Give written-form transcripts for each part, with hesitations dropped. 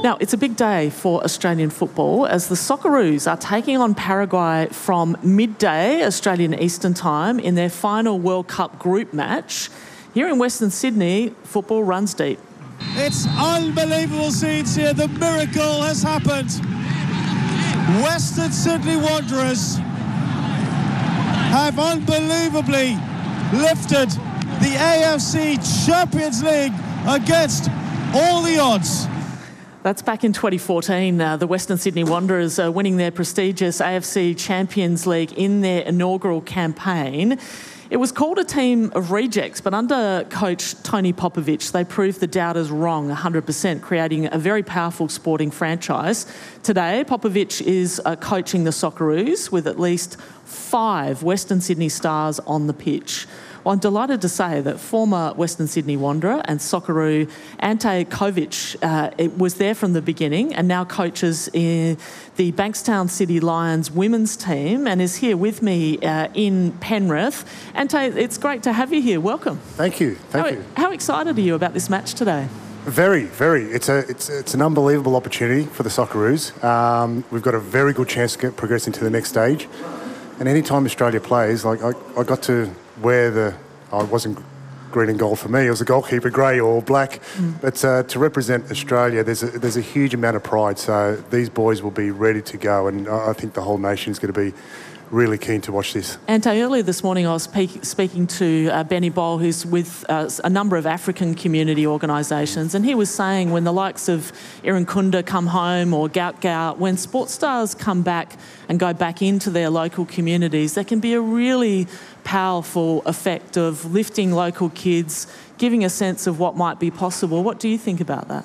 Now, it's a big day for Australian football as the Socceroos are taking on Paraguay from midday Australian Eastern Time in their final World Cup group match. Here in Western Sydney, football runs deep. It's unbelievable scenes here. The miracle has happened. Western Sydney Wanderers have unbelievably lifted the AFC Champions League against all the odds. That's back in 2014. The Western Sydney Wanderers are winning their prestigious AFC Champions League in their inaugural campaign. It was called a team of rejects, but under coach Tony Popovic, they proved the doubters wrong 100%, creating a very powerful sporting franchise. Today, Popovic is coaching the Socceroos with at least 5 Western Sydney stars on the pitch. Well, I'm delighted to say that former Western Sydney Wanderer and Socceroo Ante Covic was there from the beginning and now coaches in the Bankstown City Lions women's team and is here with me in Penrith. Ante, it's great to have you here. Welcome. Thank you. Thank you. How excited are you about this match today? Very, very. It's an unbelievable opportunity for the Socceroos. We've got a very good chance to progress into the next stage. And any time Australia plays, like I got to wear it wasn't green and gold for me, it was a goalkeeper, grey or black. But to represent Australia, there's a huge amount of pride. So these boys will be ready to go, and I think the whole nation is going to be really keen to watch this. Ante, earlier this morning I was speaking to Benny Boll, who's with a number of African community organisations, and he was saying when the likes of Irankunda come home or Gout Gout, when sports stars come back and go back into their local communities, there can be a really powerful effect of lifting local kids, giving a sense of what might be possible. What do you think about that?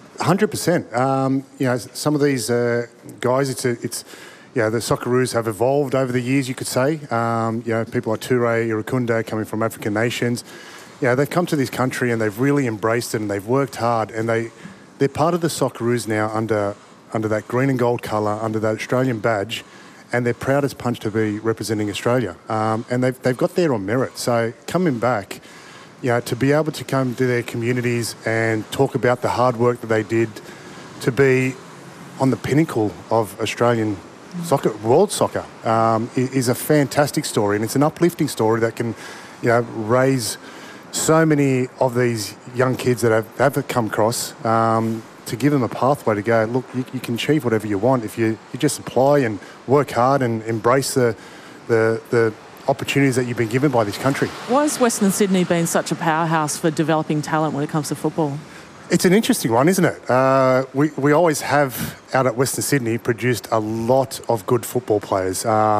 100%. Some of these guys, the Socceroos have evolved over the years, you could say. People like Toure, Irankunda, coming from African nations. They've come to this country and they've really embraced it and they've worked hard, and they're part of the Socceroos now under that green and gold colour, under that Australian badge, and they're proud as punch to be representing Australia. And they've got there on merit. So coming back, to be able to come to their communities and talk about the hard work that they did to be on the pinnacle of Australian soccer, world soccer, is a fantastic story, and it's an uplifting story that can, raise so many of these young kids that have come across, to give them a pathway to go, look, you can achieve whatever you want if you just apply and work hard and embrace the opportunities that you've been given by this country. Why has Western Sydney been such a powerhouse for developing talent when it comes to football? It's an interesting one, isn't it? We always have, out at Western Sydney, produced a lot of good football players.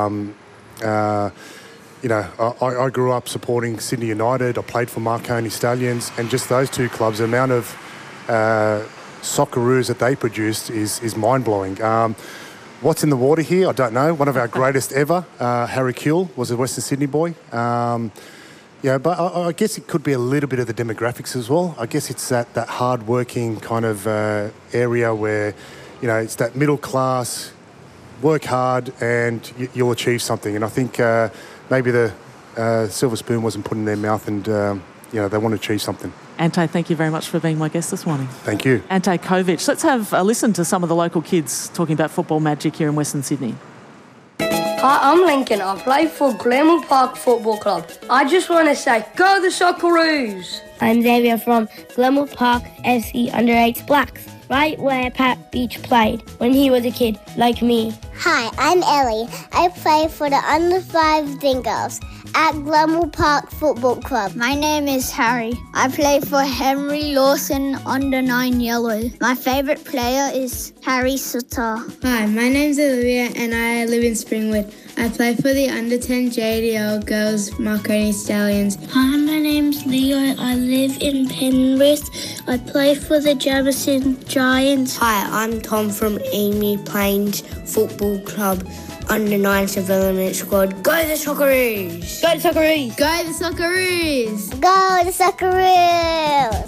I grew up supporting Sydney United. I played for Marconi Stallions, and just those two clubs, the amount of Socceroos that they produced is mind-blowing. What's in the water here? I don't know. One of our greatest ever, Harry Kewell, was a Western Sydney boy. But I guess it could be a little bit of the demographics as well. I guess it's that hard-working kind of area where, it's that middle class, work hard and you'll achieve something. And I think maybe the silver spoon wasn't put in their mouth and, they want to achieve something. Ante, thank you very much for being my guest this morning. Thank you. Ante Covic. Let's have a listen to some of the local kids talking about football magic here in Western Sydney. Hi, I'm Lincoln. I play for Glenmore Park Football Club. I just want to say, go the Socceroos! I'm Xavier from Glenmore Park FC Under-8 Blacks, right where Pat Beach played when he was a kid, like me. Hi, I'm Ellie. I play for the Under-5 Dingoes at Glenmore Park Football Club. My name is Harry. I play for Henry Lawson Under-9 Yellow. My favourite player is Harry Sutter. Hi, my name's Olivia and I live in Springwood. I play for the Under-10 JDL Girls Marconi Stallions. Hi, my name's Leo. I live in Penrith. I play for the Jamison Giants. Hi, I'm Tom from Amy Plains Football Club. Under-9 development squad. Go the Socceroos! Go the Socceroos! Go the Socceroos! Go the Socceroos!